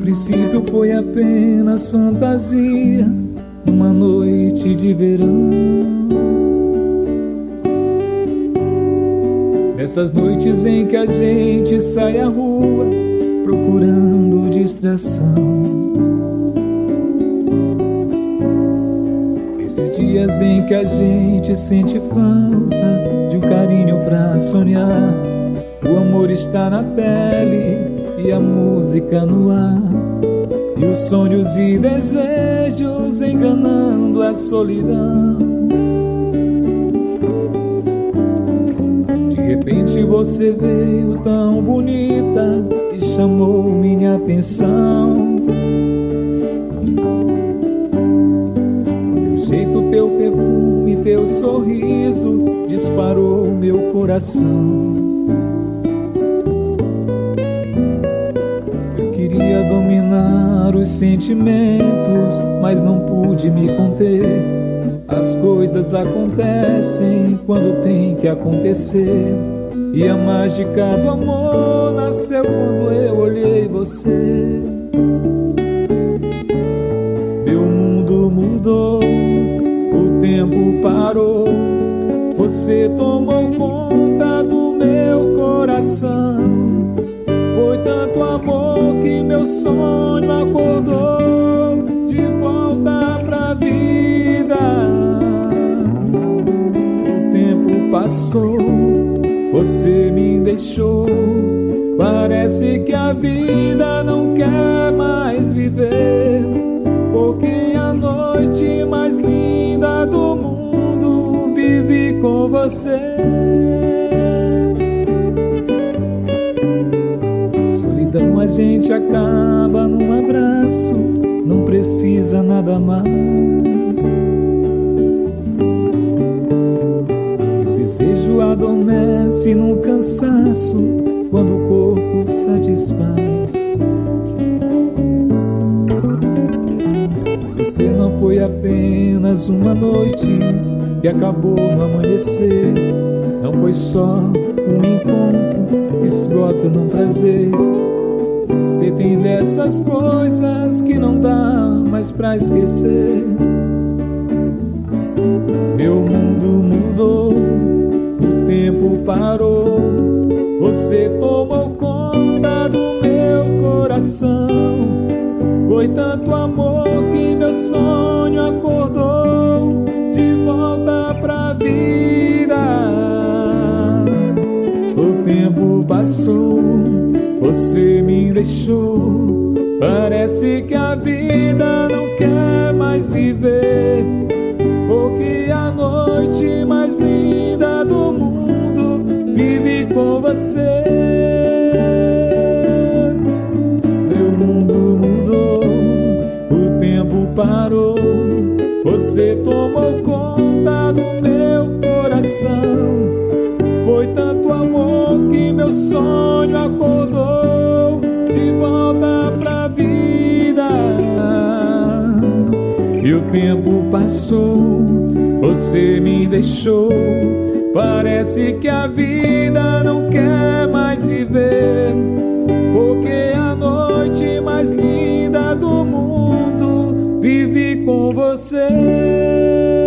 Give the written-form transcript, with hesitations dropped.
princípio foi apenas fantasia, numa noite de verão. Nessas noites em que a gente sai à rua procurando distração. Nesses dias em que a gente sente falta de um carinho pra sonhar. O amor está na pele e a música no ar, e os sonhos e desejos enganando a solidão. De repente você veio tão bonita e chamou minha atenção. O teu jeito, teu perfume, teu sorriso disparou meu coração. Queria dominar os sentimentos, mas não pude me conter. As coisas acontecem quando tem que acontecer, e a mágica do amor nasceu quando eu olhei você. Meu mundo mudou, o tempo parou. Você tomou conta do meu coração. Foi tanto amor que meu sonho acordou de volta pra vida. O tempo passou, você me deixou. Parece que a vida não quer mais viver, porque a noite mais linda do mundo vive com você. Solidão a gente acaba num abraço, não precisa nada mais. E o desejo adormece no cansaço quando o corpo satisfaz. Mas você não foi apenas uma noite que acabou no amanhecer. Não foi só um encontro que esgota num prazer. Você tem dessas coisas que não dá mais pra esquecer. Meu mundo mudou, o tempo parou. Você tomou conta do meu coração. Foi tanto amor que meu sonho acordou de volta pra vida. O tempo passou, você me deixou. Parece que a vida não quer mais viver, porque a noite mais linda do mundo vive com você. Meu mundo mudou, o tempo parou. Você tomou conta do meu coração. Foi tanto amor que meu sonho acordou de volta pra vida. E o tempo passou, você me deixou. Parece que a vida não quer mais viver, porque a noite mais linda do mundo vive com você.